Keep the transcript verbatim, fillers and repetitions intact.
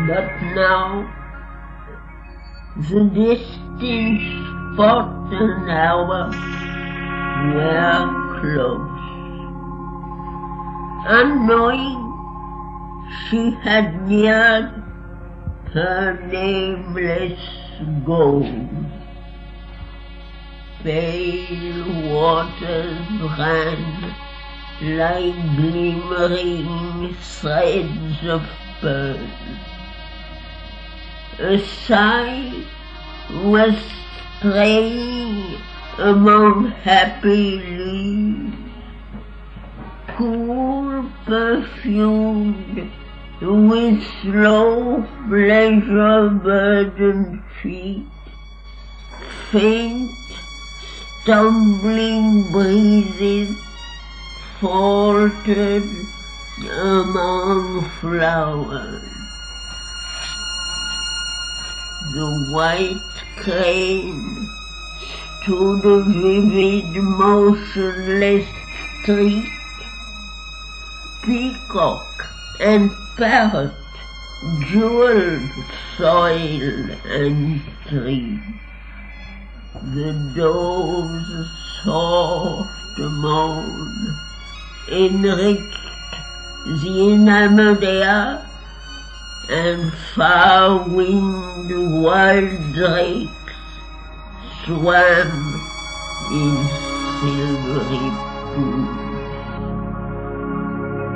But now the distant spot and hour were close. Unknowing, she had neared her nameless goal. Pale waters ran like glimmering threads of pearl. A sigh was straying among happy leaves, cool, perfumed, with slow pleasure-burdened feet, faint, stumbling breezes faltered among flowers. The white crane stood a vivid, motionless streak. Peacock and parrot jeweled soil and tree. The dove's soft moan enriched the enamored air, and far-winged wild drakes swam in silvery pools.